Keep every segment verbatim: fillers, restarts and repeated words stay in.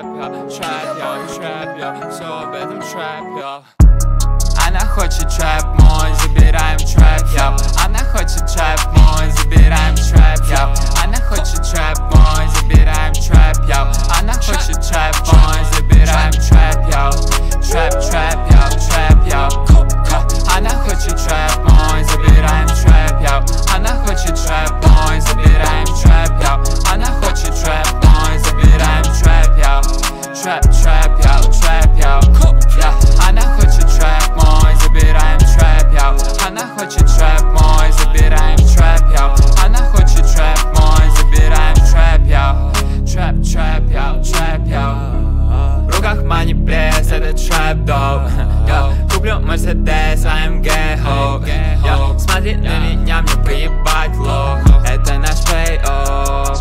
трэп, я, трэп, я, трэп, я, все об этом трэп, я. Она хочет трэп мой, забираем трэп, я. Она хочет трэп мой, забираем трэп, я. Она хочет трэп мой, забираем трэп, я. Она хочет трэп мой, забираем трэп, я. Трэп, трэп, я, трэп, я. Она хочет трэп мой, забираем трэп, я. Она хочет трэп мой, забираем трэп, я. Она хочет трэп мой, забираем трэп, я. Трэп, трэп, я, трэп, я. Она хочет трэп мой, забираем трэп, я. Она хочет трэп мой, забираем трэп, я. Она хочет трэп мой, забираем трэп, я. Трэп, трэп, я, трэп, я. В руках мани пресс, это трэп доп. Я куплю Мерседес, а эм джи хоу. Смотри на меня, мне поебать лох. Это наш пей-офф.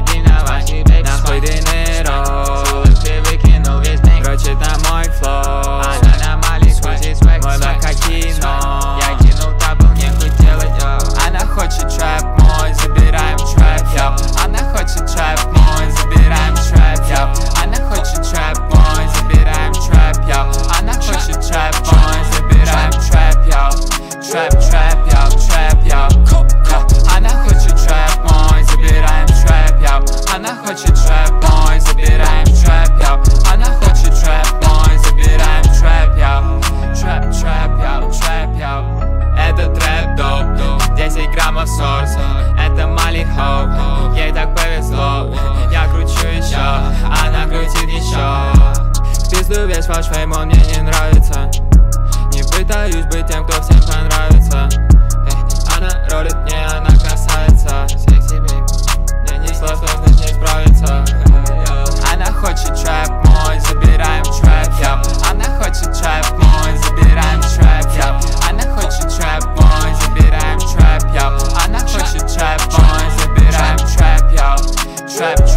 Нахуй dinero. Ты выкинул весь день. Короче, это мой флоу. Она на мали сквозит свек, мой лакатино. Я кинул табл, нехуй делать, йо. Она хочет трэп мой, забираем трэп, йо. Она хочет трэп мой, забираем трэп, йо. Она хочет трэп мой, забираем трэп, йо. Она хочет трэп мой, забираем трэп, йо. Трэп, трэп, йо, трэп, йо. Она хочет трэп мой, забираем трэп, йо. Она хочет трэп мой, забираем трэп, йо. Она хочет трэп мой, забираем трэп, йо. Трэп, трэп, йо, трэп, йо. Это трэп доп, десять граммов сорса. Это Мали хоу, ей так повезло. Я кручу еще, она крутит еще. В пизду весь ваш фейм, он мне не нравится. Не пытаюсь быть тем, кто всем понравится. Эй, она ролит мне, она красавица. Секси, бейби, мне не сложно с ней справиться. Она хочет трэп мой, забираем трэп, я. Она хочет трэп мой, забираем трэп, я. Она хочет трэп мой, забираем трэп, я. Она хочет трэп мой, забираем трэп, я. Трэп,